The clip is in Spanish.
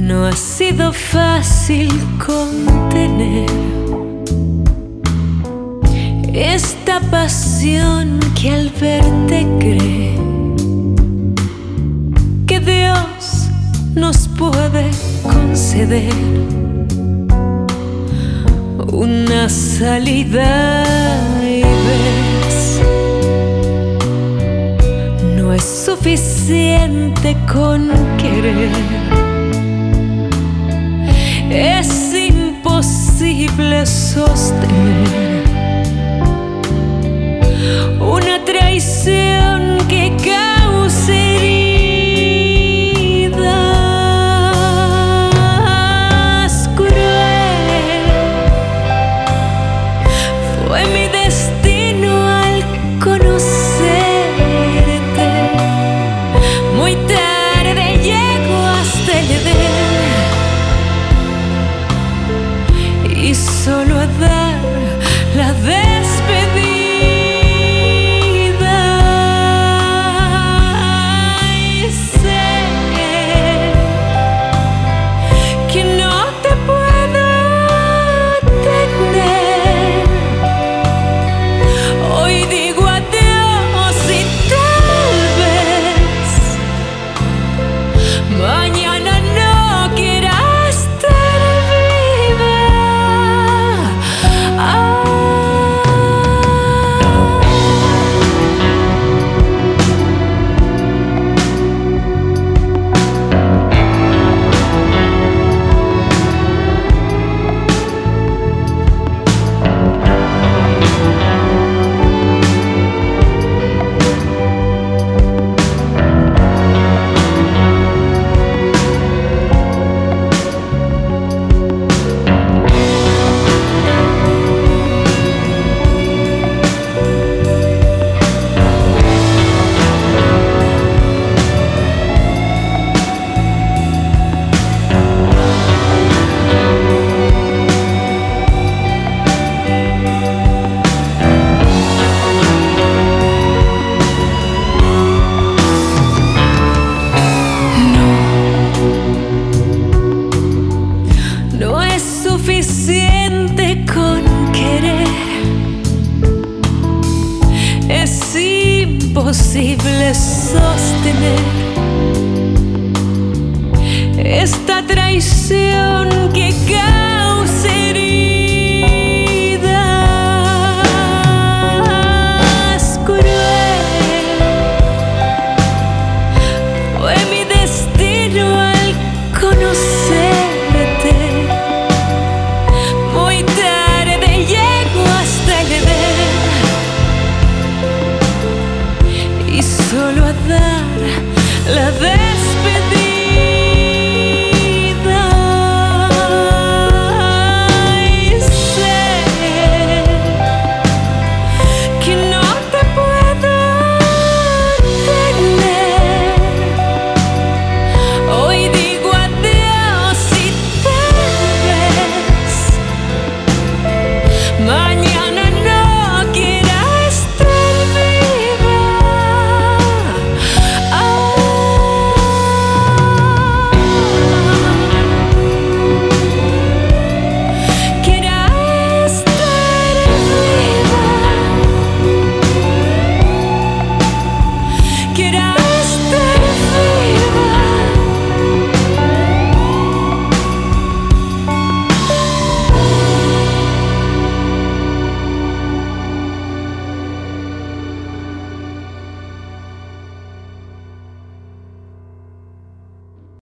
No ha sido fácil contener esta pasión que al verte cree que Dios nos puede conceder una salida. Y ves, no es suficiente con querer, es imposible sostener una traición que cause heridas. Cruel fue mi destino al conocerte. Muy tarde llego hasta el Edén y solo a dar la despedida. Suficiente con querer, es imposible sostener esta traición que cae.